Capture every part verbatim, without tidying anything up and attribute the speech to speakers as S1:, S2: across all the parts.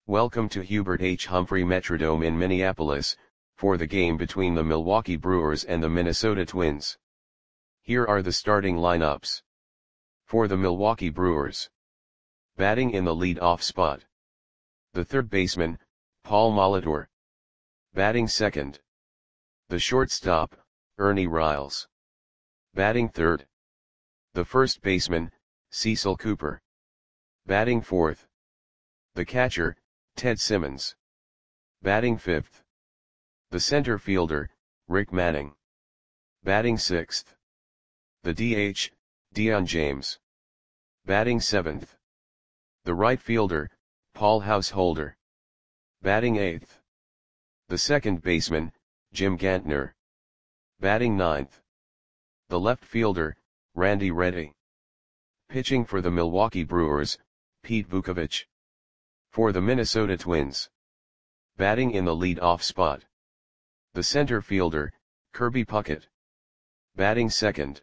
S1: Welcome to Hubert H. Humphrey Metrodome in Minneapolis, for the game between the Milwaukee Brewers and the Minnesota Twins. Here are the starting lineups. For the Milwaukee Brewers. Batting in the lead-off spot. The third baseman, Paul Molitor. Batting second. The shortstop, Ernie Riles. Batting third. The first baseman, Cecil Cooper. Batting fourth. The catcher, Ted Simmons. Batting fifth. The center fielder, Rick Manning. Batting sixth. The D H, Dion James. Batting seventh. The right fielder, Paul Householder. Batting eighth. The second baseman, Jim Gantner. Batting ninth. The left fielder, Randy Reddy. Pitching for the Milwaukee Brewers, Pete Vukovich. For the Minnesota Twins. Batting in the lead-off spot. The center fielder, Kirby Puckett. Batting second.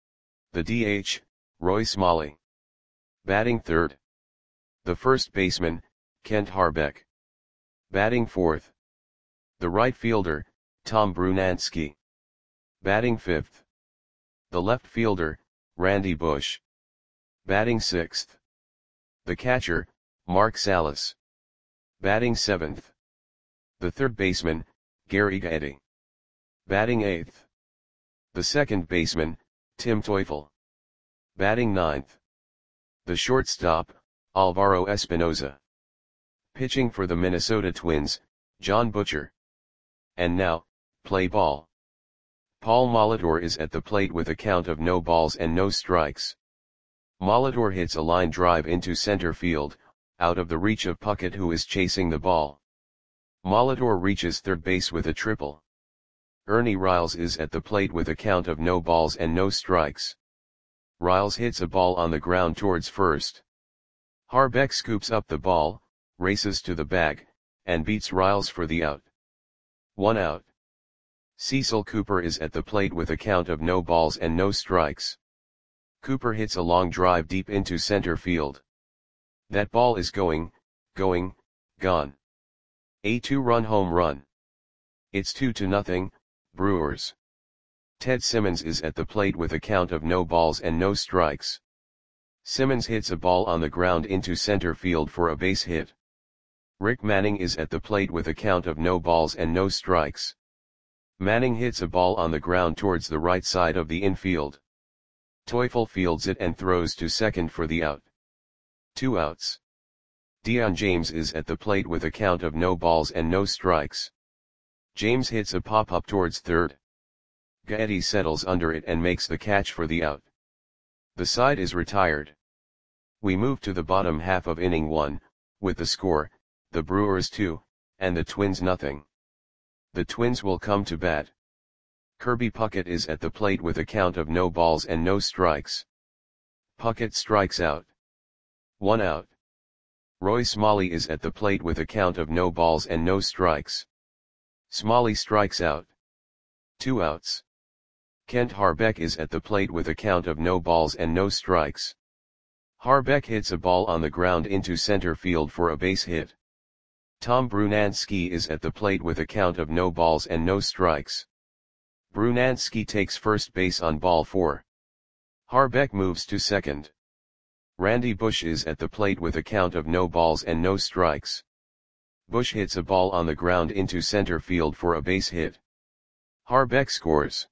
S1: The D H, Roy Smalley. Batting third. The first baseman, Kent Harbeck. Batting fourth. The right fielder, Tom Brunansky. Batting fifth. The left fielder, Randy Bush. Batting sixth. The catcher, Mark Salas. Batting seventh. The third baseman, Gary Gaetti. Batting eighth. The second baseman, Tim Teufel. Batting ninth. The shortstop, Alvaro Espinoza. Pitching for the Minnesota Twins, John Butcher. And now, play ball. Paul Molitor is at the plate with a count of no balls and no strikes. Molitor hits a line drive into center field, out of the reach of Puckett, who is chasing the ball. Molitor reaches third base with a triple. Ernie Riles is at the plate with a count of no balls and no strikes. Riles hits a ball on the ground towards first. Harbeck scoops up the ball, races to the bag, and beats Riles for the out. One out. Cecil Cooper is at the plate with a count of no balls and no strikes. Cooper hits a long drive deep into center field. That ball is going, going, gone. A two-run home run. It's two to nothing, Brewers. Ted Simmons is at the plate with a count of no balls and no strikes. Simmons hits a ball on the ground into center field for a base hit. Rick Manning is at the plate with a count of no balls and no strikes. Manning hits a ball on the ground towards the right side of the infield. Teufel fields it and throws to second for the out. Two outs. Dion James is at the plate with a count of no balls and no strikes. James hits a pop-up towards third. Gaetti settles under it and makes the catch for the out. The side is retired. We move to the bottom half of inning one, with the score, the Brewers two, and the Twins nothing. The Twins will come to bat. Kirby Puckett is at the plate with a count of no balls and no strikes. Puckett strikes out. One out. Roy Smalley is at the plate with a count of no balls and no strikes. Smalley strikes out. Two outs. Kent Harbeck is at the plate with a count of no balls and no strikes. Harbeck hits a ball on the ground into center field for a base hit. Tom Brunansky is at the plate with a count of no balls and no strikes. Brunansky takes first base on ball four. Harbeck moves to second. Randy Bush is at the plate with a count of no balls and no strikes. Bush hits a ball on the ground into center field for a base hit. Harbeck scores.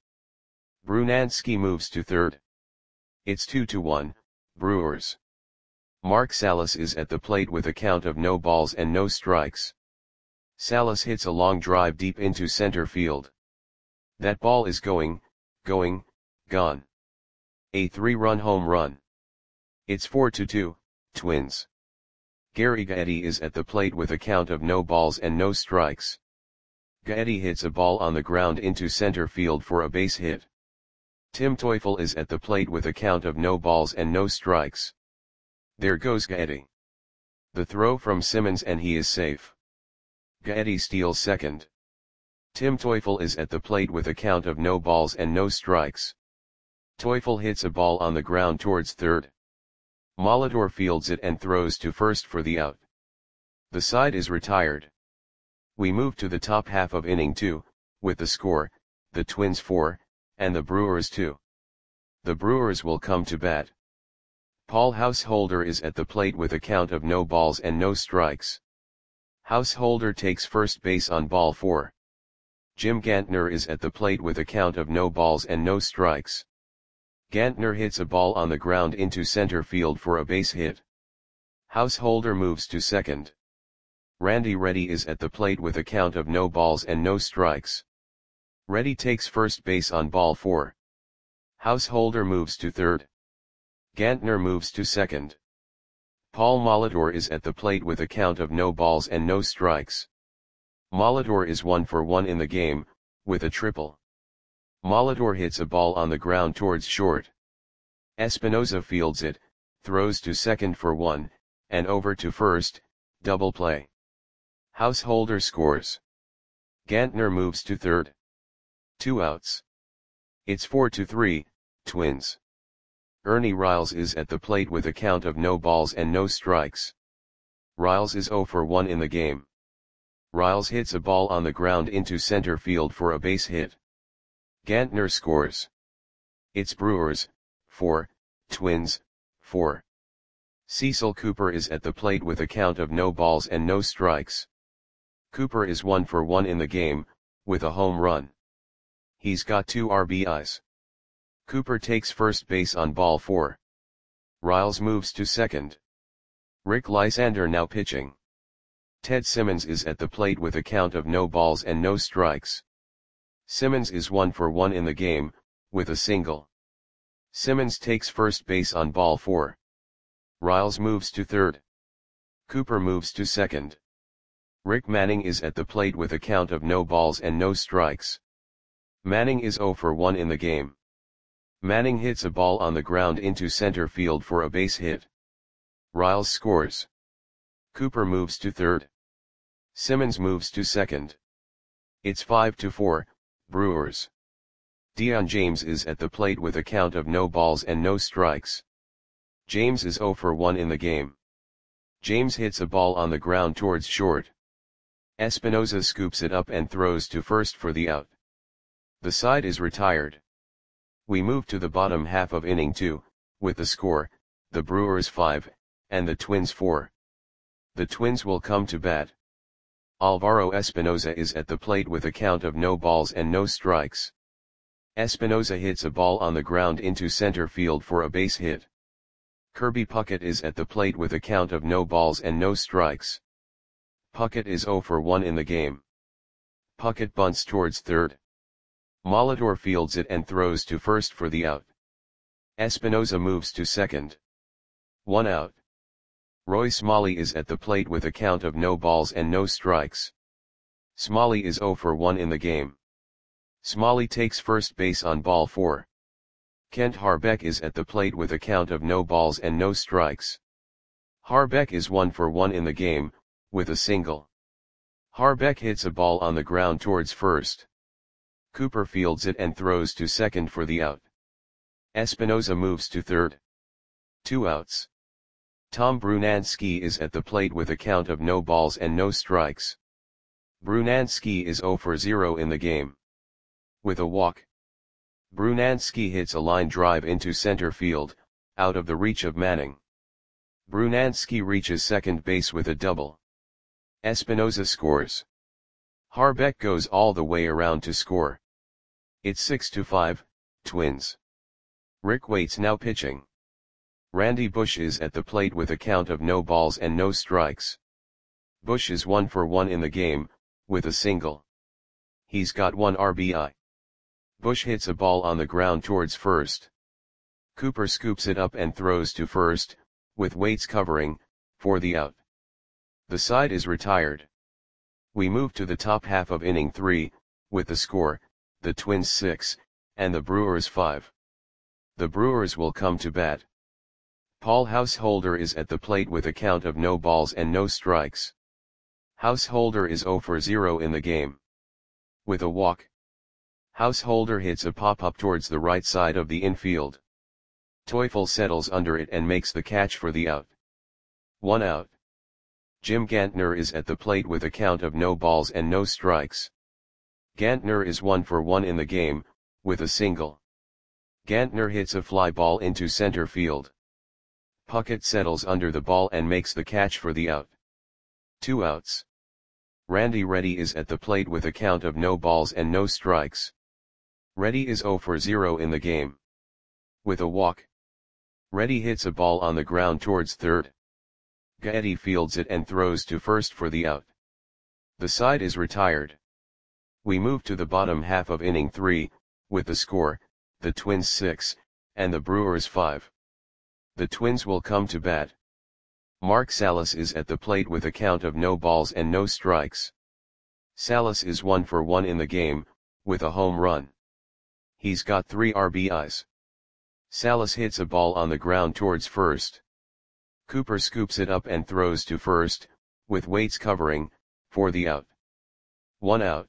S1: Brunansky moves to third. It's two to one, Brewers. Mark Salas is at the plate with a count of no balls and no strikes. Salas hits a long drive deep into center field. That ball is going, going, gone. A three-run home run. It's four to two, Twins. Gary Gaetti is at the plate with a count of no balls and no strikes. Gaetti hits a ball on the ground into center field for a base hit. Tim Teufel is at the plate with a count of no balls and no strikes. There goes Gaetti. The throw from Simmons and he is safe. Gaetti steals second. Tim Teufel is at the plate with a count of no balls and no strikes. Teufel hits a ball on the ground towards third. Molitor fields it and throws to first for the out. The side is retired. We move to the top half of inning two, with the score, the Twins four, and the Brewers two. The Brewers will come to bat. Paul Householder is at the plate with a count of no balls and no strikes. Householder takes first base on ball four. Jim Gantner is at the plate with a count of no balls and no strikes. Gantner hits a ball on the ground into center field for a base hit. Householder moves to second. Randy Reddy is at the plate with a count of no balls and no strikes. Reddy takes first base on ball four. Householder moves to third. Gantner moves to second. Paul Molitor is at the plate with a count of no balls and no strikes. Molitor is one for one in the game, with a triple. Molitor hits a ball on the ground towards short. Espinoza fields it, throws to second for one, and over to first, double play. Householder scores. Gantner moves to third. Two outs. It's four to three, Twins. Ernie Riles is at the plate with a count of no balls and no strikes. Riles is zero for one in the game. Riles hits a ball on the ground into center field for a base hit. Gantner scores. It's Brewers, four, Twins, four. Cecil Cooper is at the plate with a count of no balls and no strikes. Cooper is one for one in the game, with a home run. He's got two R B Is. Cooper takes first base on ball four. Riles moves to second. Rick Lysander now pitching. Ted Simmons is at the plate with a count of no balls and no strikes. Simmons is one for one in the game, with a single. Simmons takes first base on ball four. Riles moves to third. Cooper moves to second. Rick Manning is at the plate with a count of no balls and no strikes. Manning is zero for one in the game. Manning hits a ball on the ground into center field for a base hit. Riles scores. Cooper moves to third. Simmons moves to second. It's five to four, Brewers. Dion James is at the plate with a count of no balls and no strikes. James is zero for one in the game. James hits a ball on the ground towards short. Espinoza scoops it up and throws to first for the out. The side is retired. We move to the bottom half of inning two, with the score, the Brewers five, and the Twins four. The Twins will come to bat. Alvaro Espinoza is at the plate with a count of no balls and no strikes. Espinoza hits a ball on the ground into center field for a base hit. Kirby Puckett is at the plate with a count of no balls and no strikes. Puckett is zero for one in the game. Puckett bunts towards third. Molitor fields it and throws to first for the out. Espinoza moves to second. One out. Roy Smalley is at the plate with a count of no balls and no strikes. Smalley is zero for one in the game. Smalley takes first base on ball four. Kent Harbeck is at the plate with a count of no balls and no strikes. Harbeck is one for one in the game, with a single. Harbeck hits a ball on the ground towards first. Cooper fields it and throws to second for the out. Espinoza moves to third. Two outs. Tom Brunansky is at the plate with a count of no balls and no strikes. Brunansky is zero for zero in the game. With a walk. Brunansky hits a line drive into center field, out of the reach of Manning. Brunansky reaches second base with a double. Espinoza scores. Harbeck goes all the way around to score. It's six to five, Twins. Rick Waits now pitching. Randy Bush is at the plate with a count of no balls and no strikes. Bush is one for one in the game, with a single. He's got one R B I. Bush hits a ball on the ground towards first. Cooper scoops it up and throws to first, with Waits covering, for the out. The side is retired. We move to the top half of inning three, with the score, the Twins six, and the Brewers five. The Brewers will come to bat. Paul Householder is at the plate with a count of no balls and no strikes. Householder is zero for zero in the game. With a walk. Householder hits a pop-up towards the right side of the infield. Teufel settles under it and makes the catch for the out. One out. Jim Gantner is at the plate with a count of no balls and no strikes. Gantner is one for one in the game, with a single. Gantner hits a fly ball into center field. Puckett settles under the ball and makes the catch for the out. Two outs. Randy Reddy is at the plate with a count of no balls and no strikes. Reddy is zero for zero in the game. With a walk. Reddy hits a ball on the ground towards third. Gaetti fields it and throws to first for the out. The side is retired. We move to the bottom half of inning three, with the score, the Twins six, and the Brewers five. The Twins will come to bat. Mark Salas is at the plate with a count of no balls and no strikes. Salas is one for one in the game, with a home run. He's got three R B Is. Salas hits a ball on the ground towards first. Cooper scoops it up and throws to first, with weights covering, for the out. One out.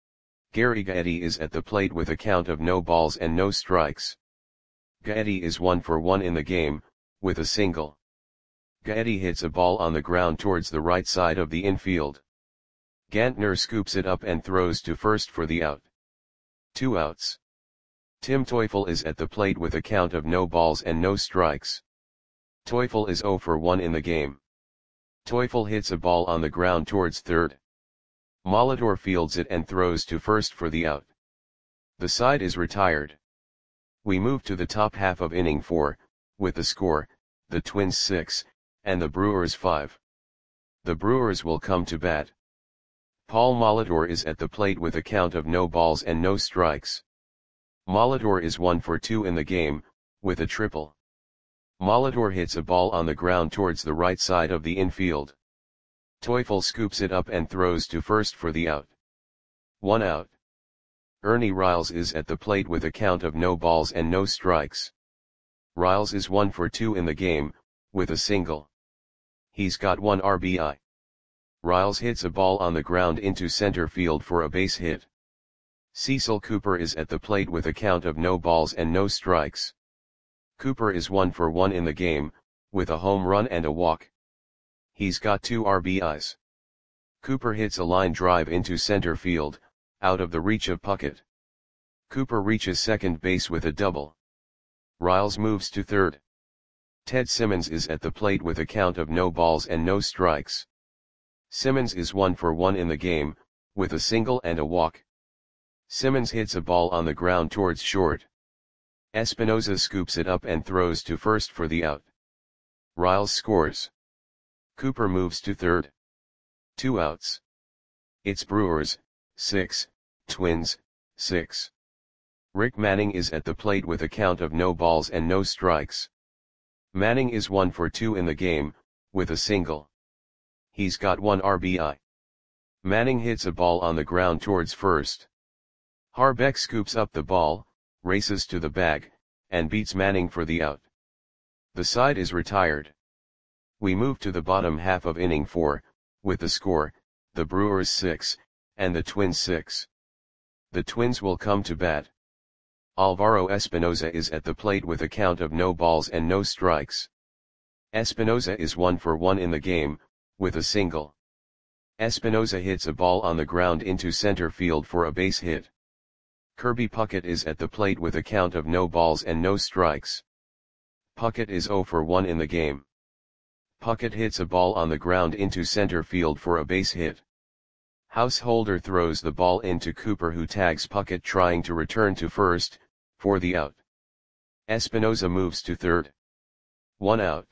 S1: Gary Gaetti is at the plate with a count of no balls and no strikes. Gaetti is one for one in the game, with a single. Gaetti hits a ball on the ground towards the right side of the infield. Gantner scoops it up and throws to first for the out. Two outs. Tim Teufel is at the plate with a count of no balls and no strikes. Teufel is zero for one in the game. Teufel hits a ball on the ground towards third. Molitor fields it and throws to first for the out. The side is retired. We move to the top half of inning four, with the score, the Twins six, and the Brewers five. The Brewers will come to bat. Paul Molitor is at the plate with a count of no balls and no strikes. Molitor is one for two in the game, with a triple. Molitor hits a ball on the ground towards the right side of the infield. Teufel scoops it up and throws to first for the out. One out. Ernie Riles is at the plate with a count of no balls and no strikes. Riles is one for two in the game, with a single. He's got one R B I. Riles hits a ball on the ground into center field for a base hit. Cecil Cooper is at the plate with a count of no balls and no strikes. Cooper is one for one in the game, with a home run and a walk. He's got two R B Is. Cooper hits a line drive into center field, out of the reach of Puckett. Cooper reaches second base with a double. Riles moves to third. Ted Simmons is at the plate with a count of no balls and no strikes. Simmons is one for one in the game, with a single and a walk. Simmons hits a ball on the ground towards short. Espinoza scoops it up and throws to first for the out. Riles scores. Cooper moves to third. Two outs. It's Brewers, six, Twins, six. Rick Manning is at the plate with a count of no balls and no strikes. Manning is one for two in the game, with a single. He's got one R B I. Manning hits a ball on the ground towards first. Harbeck scoops up the ball, races to the bag, and beats Manning for the out. The side is retired. We move to the bottom half of inning four, with the score, the Brewers six, and the Twins six. The Twins will come to bat. Alvaro Espinoza is at the plate with a count of no balls and no strikes. Espinoza is one for one in the game, with a single. Espinoza hits a ball on the ground into center field for a base hit. Kirby Puckett is at the plate with a count of no balls and no strikes. Puckett is zero for one in the game. Puckett hits a ball on the ground into center field for a base hit. Householder throws the ball into Cooper, who tags Puckett trying to return to first, for the out. Espinoza moves to third. One out.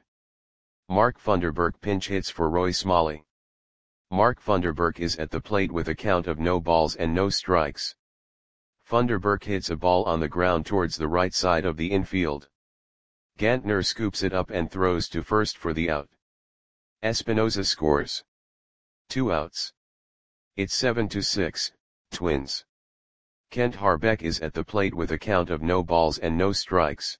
S1: Mark Funderburk pinch hits for Roy Smalley. Mark Funderburk is at the plate with a count of no balls and no strikes. Funderburk hits a ball on the ground towards the right side of the infield. Gantner scoops it up and throws to first for the out. Espinoza scores. Two outs. It's seven to six, Twins. Kent Harbeck is at the plate with a count of no balls and no strikes.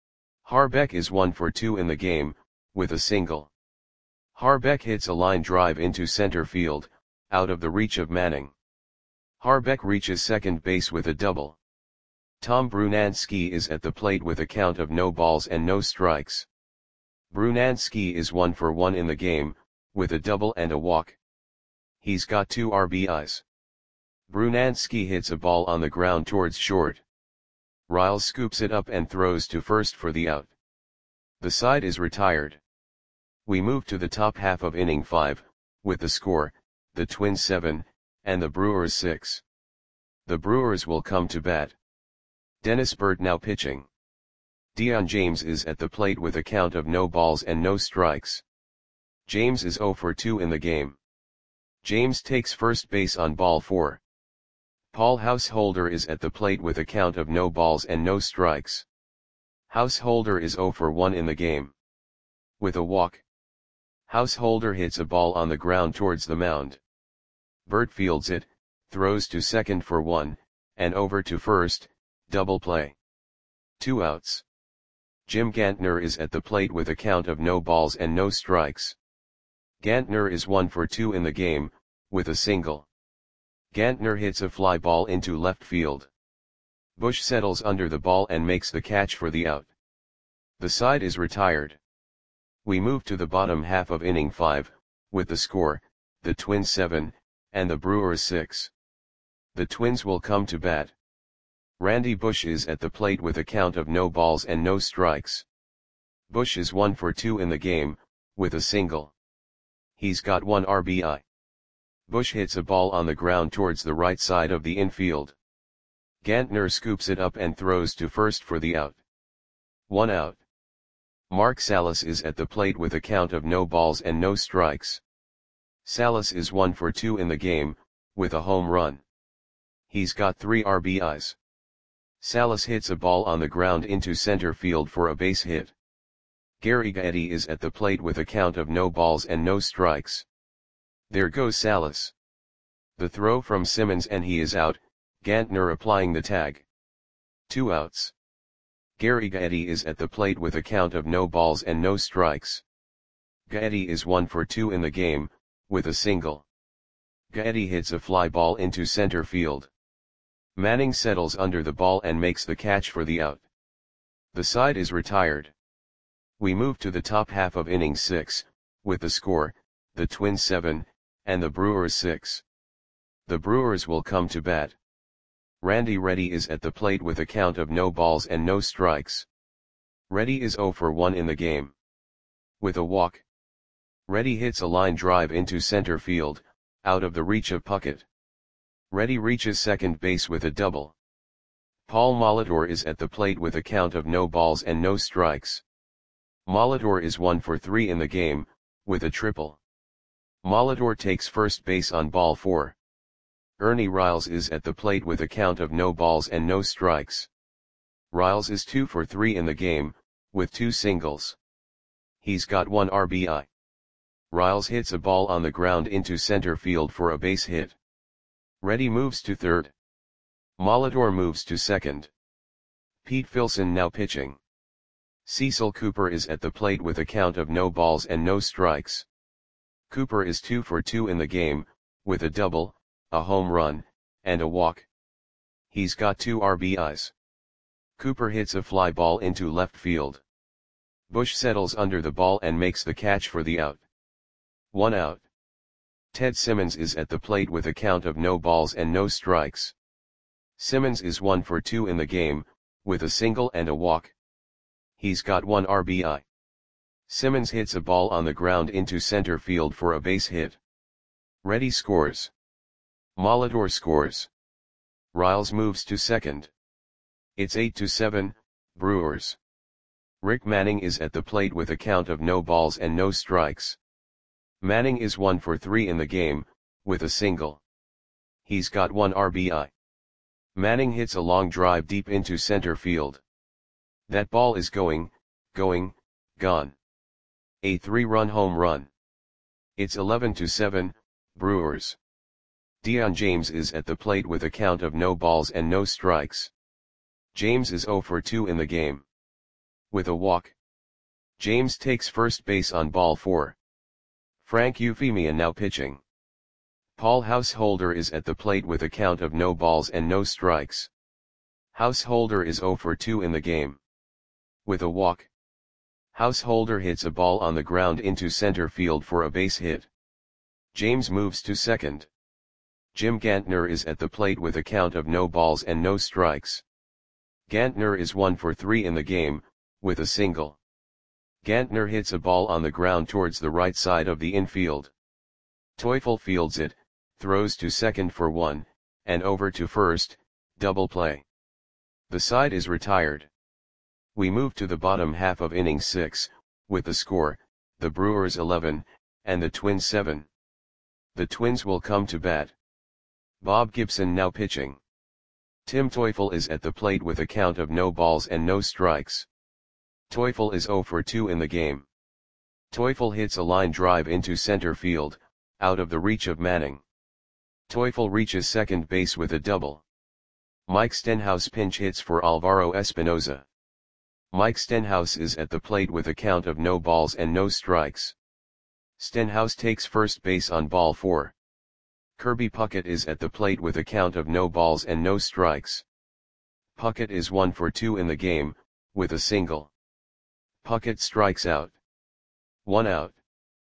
S1: Harbeck is one for two in the game, with a single. Harbeck hits a line drive into center field, out of the reach of Manning. Harbeck reaches second base with a double. Tom Brunansky is at the plate with a count of no balls and no strikes. Brunansky is one for one in the game, with a double and a walk. He's got two R B Is. Brunansky hits a ball on the ground towards short. Riles scoops it up and throws to first for the out. The side is retired. We move to the top half of inning five, with the score, the Twins seven, and the Brewers six. The Brewers will come to bat. Dennis Burt now pitching. Dion James is at the plate with a count of no balls and no strikes. James is oh for two in the game. James takes first base on ball four. Paul Householder is at the plate with a count of no balls and no strikes. Householder is oh for one in the game. With a walk. Householder hits a ball on the ground towards the mound. Burt fields it, throws to second for one, and over to first, double play. Two outs. Jim Gantner is at the plate with a count of no balls and no strikes. Gantner is one for two in the game, with a single. Gantner hits a fly ball into left field. Bush settles under the ball and makes the catch for the out. The side is retired. We move to the bottom half of inning five, with the score, the Twins seven, and the Brewers six. The Twins will come to bat. Randy Bush is at the plate with a count of no balls and no strikes. Bush is one for two in the game, with a single. He's got one R B I. Bush hits a ball on the ground towards the right side of the infield. Gantner scoops it up and throws to first for the out. One out. Mark Salas is at the plate with a count of no balls and no strikes. Salas is one for two in the game, with a home run. He's got three R B Is. Salas hits a ball on the ground into center field for a base hit. Gary Getty is at the plate with a count of no balls and no strikes. There goes Salas. The throw from Simmons and he is out, Gantner applying the tag. Two outs. Gary Getty is at the plate with a count of no balls and no strikes. Getty is one for two in the game, with a single. Getty hits a fly ball into center field. Manning settles under the ball and makes the catch for the out. The side is retired. We move to the top half of inning six, with the score, the Twins seven, and the Brewers six. The Brewers will come to bat. Randy Reddy is at the plate with a count of no balls and no strikes. Reddy is oh for one in the game. With a walk. Reddy hits a line drive into center field, out of the reach of Puckett. Reddy reaches second base with a double. Paul Molitor is at the plate with a count of no balls and no strikes. Molitor is one for three in the game, with a triple. Molitor takes first base on ball four. Ernie Riles is at the plate with a count of no balls and no strikes. Riles is two for three in the game, with two singles. He's got one R B I. Riles hits a ball on the ground into center field for a base hit. Reddy moves to third. Molitor moves to second. Pete Filson now pitching. Cecil Cooper is at the plate with a count of no balls and no strikes. Cooper is two for two in the game, with a double, a home run, and a walk. He's got two R B Is. Cooper hits a fly ball into left field. Bush settles under the ball and makes the catch for the out. One out. Ted Simmons is at the plate with a count of no balls and no strikes. Simmons is one for two in the game, with a single and a walk. He's got one R B I. Simmons hits a ball on the ground into center field for a base hit. Reddy scores. Molitor scores. Riles moves to second. It's eight to seven, Brewers. Rick Manning is at the plate with a count of no balls and no strikes. Manning is one for three in the game, with a single. He's got one R B I. Manning hits a long drive deep into center field. That ball is going, going, gone. A three-run home run. It's eleven to seven, Brewers. Dion James is at the plate with a count of no balls and no strikes. James is oh for two in the game. With a walk. James takes first base on ball four. Frank Euphemia now pitching. Paul Householder is at the plate with a count of no balls and no strikes. Householder is oh for two in the game. With a walk. Householder hits a ball on the ground into center field for a base hit. James moves to second. Jim Gantner is at the plate with a count of no balls and no strikes. Gantner is one for three in the game, with a single. Gantner hits a ball on the ground towards the right side of the infield. Teufel fields it, throws to second for one, and over to first, double play. The side is retired. We move to the bottom half of inning six, with the score, the Brewers eleven, and the Twins seven. The Twins will come to bat. Bob Gibson now pitching. Tim Teufel is at the plate with a count of no balls and no strikes. Teufel is zero for two in the game. Teufel hits a line drive into center field, out of the reach of Manning. Teufel reaches second base with a double. Mike Stenhouse pinch hits for Alvaro Espinoza. Mike Stenhouse is at the plate with a count of no balls and no strikes. Stenhouse takes first base on ball four. Kirby Puckett is at the plate with a count of no balls and no strikes. Puckett is one for two in the game, with a single. Puckett strikes out. One out.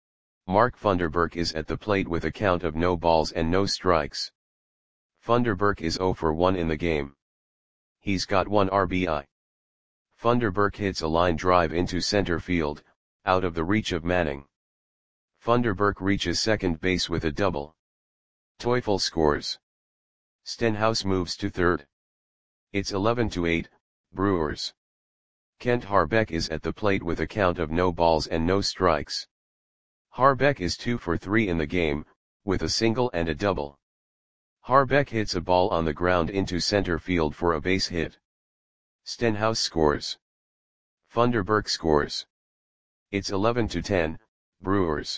S1: Mark Funderburk is at the plate with a count of no balls and no strikes. Funderburk is zero for one in the game. He's got one R B I. Funderburk hits a line drive into center field, out of the reach of Manning. Funderburk reaches second base with a double. Teufel scores. Stenhouse moves to third. It's eleven to eight, Brewers. Kent Harbeck is at the plate with a count of no balls and no strikes. Harbeck is two for three in the game, with a single and a double. Harbeck hits a ball on the ground into center field for a base hit. Stenhouse scores. Funderburk scores. It's eleven to ten, Brewers.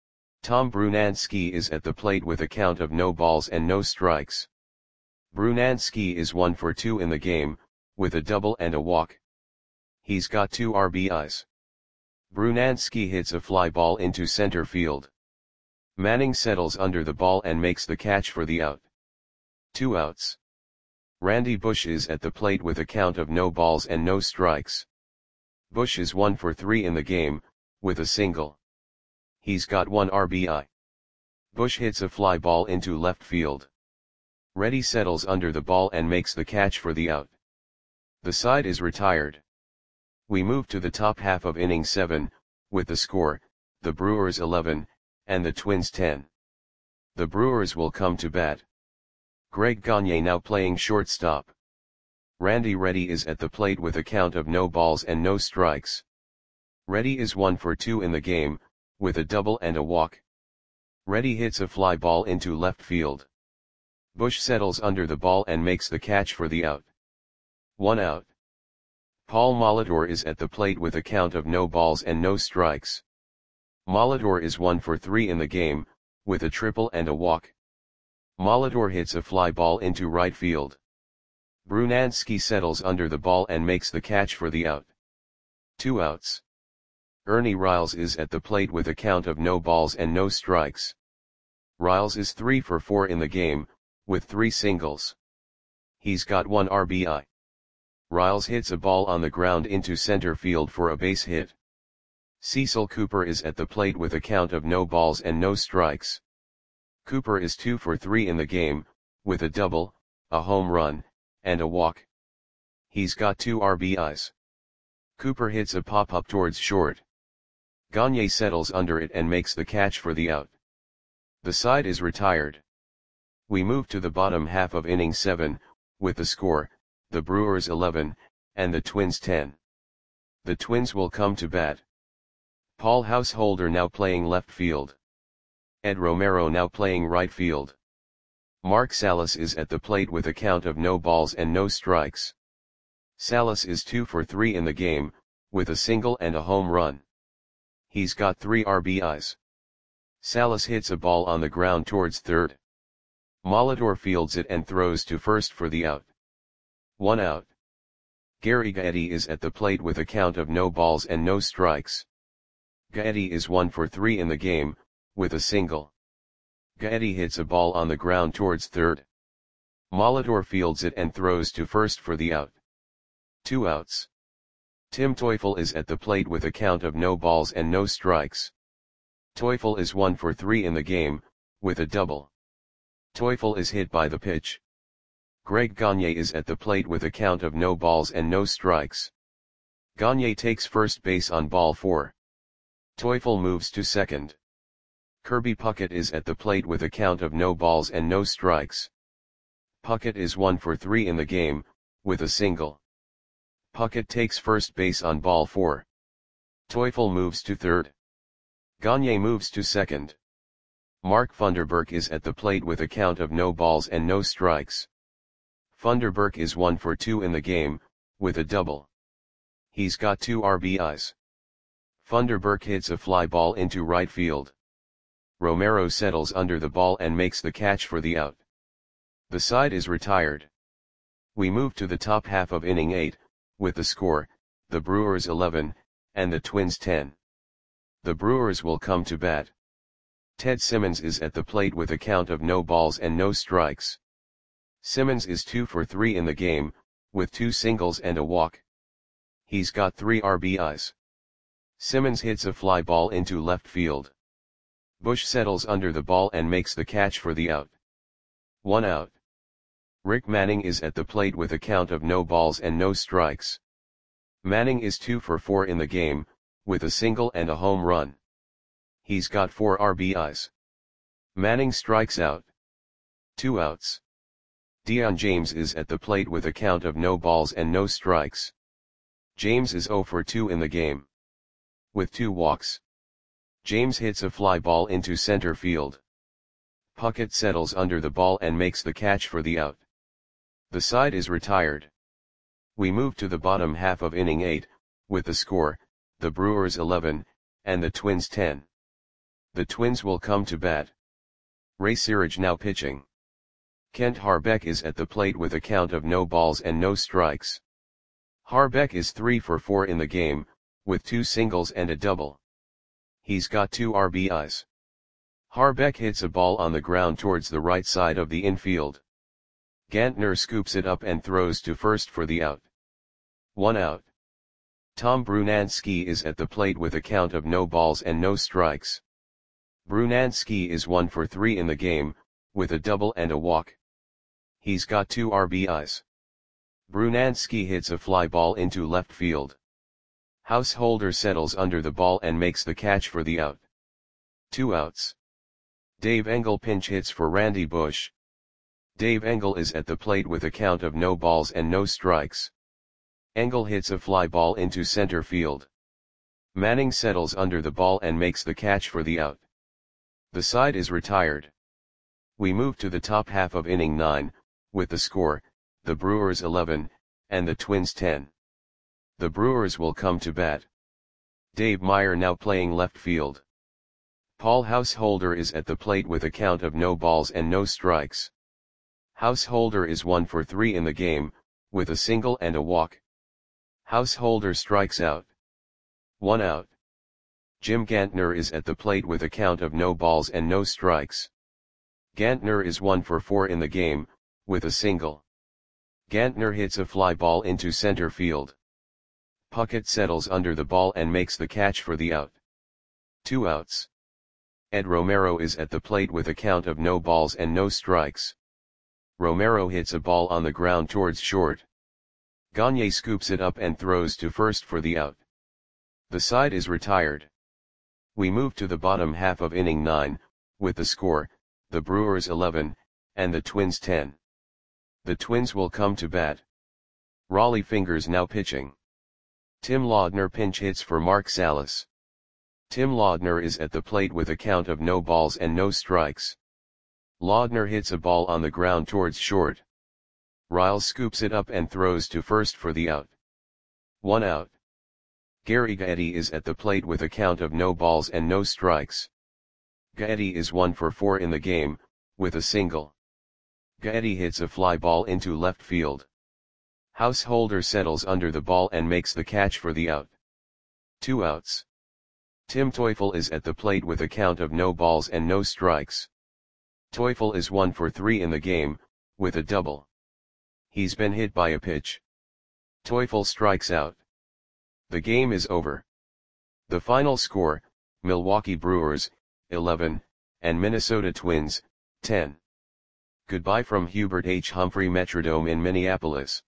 S1: Tom Brunansky is at the plate with a count of no balls and no strikes. Brunansky is one for two in the game, with a double and a walk. He's got two R B Is. Brunansky hits a fly ball into center field. Manning settles under the ball and makes the catch for the out. Two outs. Randy Bush is at the plate with a count of no balls and no strikes. Bush is one for three in the game, with a single. He's got one R B I. Bush hits a fly ball into left field. Reddy settles under the ball and makes the catch for the out. The side is retired. We move to the top half of inning seven, with the score, the Brewers eleven, and the Twins ten. The Brewers will come to bat. Greg Gagne now playing shortstop. Randy Reddy is at the plate with a count of no balls and no strikes. Reddy is one for two in the game, with a double and a walk. Reddy hits a fly ball into left field. Bush settles under the ball and makes the catch for the out. One out. Paul Molitor is at the plate with a count of no balls and no strikes. Molitor is one for three in the game, with a triple and a walk. Molitor hits a fly ball into right field. Brunansky settles under the ball and makes the catch for the out. Two outs. Ernie Riles is at the plate with a count of no balls and no strikes. Riles is three for four in the game, with three singles. He's got one R B I. Riles hits a ball on the ground into center field for a base hit. Cecil Cooper is at the plate with a count of no balls and no strikes. Cooper is two for three in the game, with a double, a home run, and a walk. He's got two R B Is. Cooper hits a pop-up towards short. Gagne settles under it and makes the catch for the out. The side is retired. We move to the bottom half of inning seven, with the score, the Brewers eleven, and the Twins ten. The Twins will come to bat. Paul Householder now playing left field. Ed Romero now playing right field. Mark Salas is at the plate with a count of no balls and no strikes. Salas is two for three in the game, with a single and a home run. He's got three R B Is. Salas hits a ball on the ground towards third. Molitor fields it and throws to first for the out. One out. Gary Gaetti is at the plate with a count of no balls and no strikes. Gaetti is one for three in the game, with a single. Gaetti hits a ball on the ground towards third. Molitor fields it and throws to first for the out. Two outs. Tim Teufel is at the plate with a count of no balls and no strikes. Teufel is one for three in the game, with a double. Teufel is hit by the pitch. Greg Gagne is at the plate with a count of no balls and no strikes. Gagne takes first base on ball four. Teufel moves to second. Kirby Puckett is at the plate with a count of no balls and no strikes. Puckett is one for three in the game, with a single. Puckett takes first base on ball four. Teufel moves to third. Gagne moves to second. Mark Funderburk is at the plate with a count of no balls and no strikes. Funderburk is one for two in the game, with a double. He's got two R B Is. Funderburk hits a fly ball into right field. Romero settles under the ball and makes the catch for the out. The side is retired. We move to the top half of inning eight, with the score, the Brewers eleven, and the Twins ten. The Brewers will come to bat. Ted Simmons is at the plate with a count of no balls and no strikes. Simmons is two for three in the game, with two singles and a walk. He's got three R B Is. Simmons hits a fly ball into left field. Bush settles under the ball and makes the catch for the out. One out. Rick Manning is at the plate with a count of no balls and no strikes. Manning is two for four in the game, with a single and a home run. He's got four R B Is. Manning strikes out. Two outs. Dion James is at the plate with a count of no balls and no strikes. James is zero for two in the game. With two walks. James hits a fly ball into center field. Puckett settles under the ball and makes the catch for the out. The side is retired. We move to the bottom half of inning eight, with the score, the Brewers eleven, and the Twins ten. The Twins will come to bat. Ray Searage now pitching. Kent Harbeck is at the plate with a count of no balls and no strikes. Harbeck is three for four in the game, with two singles and a double. He's got two R B Is. Harbeck hits a ball on the ground towards the right side of the infield. Gantner scoops it up and throws to first for the out. One out. Tom Brunansky is at the plate with a count of no balls and no strikes. Brunansky is one for three in the game, with a double and a walk. He's got two R B Is. Brunansky hits a fly ball into left field. Householder settles under the ball and makes the catch for the out. Two outs. Dave Engel pinch hits for Randy Bush. Dave Engel is at the plate with a count of no balls and no strikes. Engel hits a fly ball into center field. Manning settles under the ball and makes the catch for the out. The side is retired. We move to the top half of inning nine, with the score, the Brewers eleven, and the Twins ten. The Brewers will come to bat. Dave Meyer now playing left field. Paul Householder is at the plate with a count of no balls and no strikes. Householder is one for three in the game, with a single and a walk. Householder strikes out. One out. Jim Gantner is at the plate with a count of no balls and no strikes. Gantner is one for four in the game, with a single. Gantner hits a fly ball into center field. Puckett settles under the ball and makes the catch for the out. Two outs. Ed Romero is at the plate with a count of no balls and no strikes. Romero hits a ball on the ground towards short. Gagne scoops it up and throws to first for the out. The side is retired. We move to the bottom half of inning nine, with the score, the Brewers eleven, and the Twins ten. The Twins will come to bat. Raleigh Fingers now pitching. Tim Laudner pinch hits for Mark Salas. Tim Laudner is at the plate with a count of no balls and no strikes. Laudner hits a ball on the ground towards short. Riles scoops it up and throws to first for the out. One out. Gary Gaetti is at the plate with a count of no balls and no strikes. Gaetti is one for four in the game, with a single. Gaetti hits a fly ball into left field. Householder settles under the ball and makes the catch for the out. Two outs. Tim Teufel is at the plate with a count of no balls and no strikes. Teufel is one for three in the game, with a double. He's been hit by a pitch. Teufel strikes out. The game is over. The final score, Milwaukee Brewers, eleven, and Minnesota Twins, ten. Goodbye from Hubert H. Humphrey Metrodome in Minneapolis.